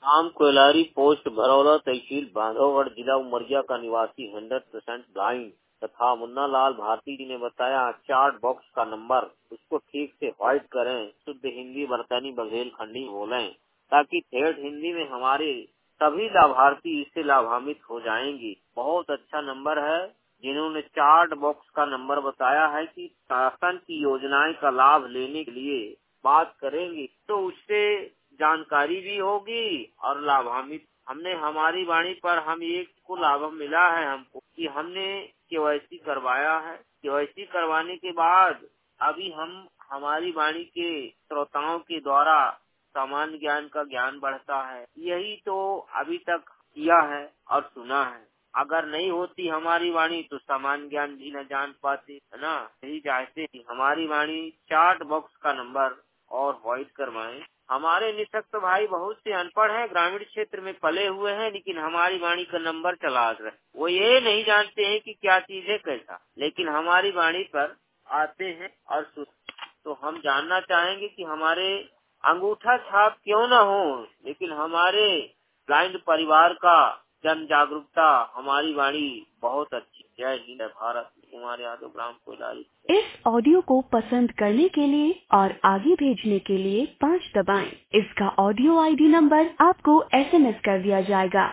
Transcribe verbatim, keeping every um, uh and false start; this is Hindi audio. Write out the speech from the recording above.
आम कोयलारी पोस्ट भरौला तहसील बांधवगढ़ जिला उमरिया का निवासी हंड्रेड परसेंट ब्लाइंड तथा मुन्ना लाल भारती जी ने बताया चार्ट बॉक्स का नंबर उसको ठीक से व्हाइट करें, शुद्ध हिंदी बरतानी बघेल खंडी बोलें ताकि ठेठ हिंदी में हमारे सभी लाभार्थी इससे लाभान्वित हो जाएंगे। बहुत अच्छा नंबर है। जिन्होंने चार्ट बॉक्स का नंबर बताया है कि शासन की योजनाएं का लाभ लेने के लिए बात करेंगे तो उससे जानकारी भी होगी और लाभान्वित। हमने हमारी वाणी पर हम एक को लाभ मिला है हमको कि हमने केवाईसी करवाया है। केवाईसी करवाने के बाद अभी हम हमारी वाणी के श्रोताओं के द्वारा सामान्य ज्ञान का ज्ञान बढ़ता है। यही तो अभी तक किया है और सुना है। अगर नहीं होती हमारी वाणी तो सामान्य ज्ञान भी न जान पाते, है ना। यही चाहते कि हमारी वाणी चार्ट बॉक्स का नंबर और व्हाइट करवाएं। हमारे निशक्त भाई बहुत से अनपढ़ हैं, ग्रामीण क्षेत्र में पले हुए हैं, लेकिन हमारी वाणी का नंबर चला रहे। वो ये नहीं जानते हैं कि क्या चीज है कैसा, लेकिन हमारी वाणी पर आते हैं और सुन। तो हम जानना चाहेंगे कि हमारे अंगूठा छाप क्यों न हो, लेकिन हमारे ब्लाइंड परिवार का जन जागरूकता हमारी वाणी बहुत अच्छी। जय हिंद भारत। कुमार यादव, ग्राम कोयलारी। इस ऑडियो को पसंद करने के लिए और आगे भेजने के लिए पाँच दबाएं। इसका ऑडियो आईडी नंबर आपको एसएमएस कर दिया जाएगा।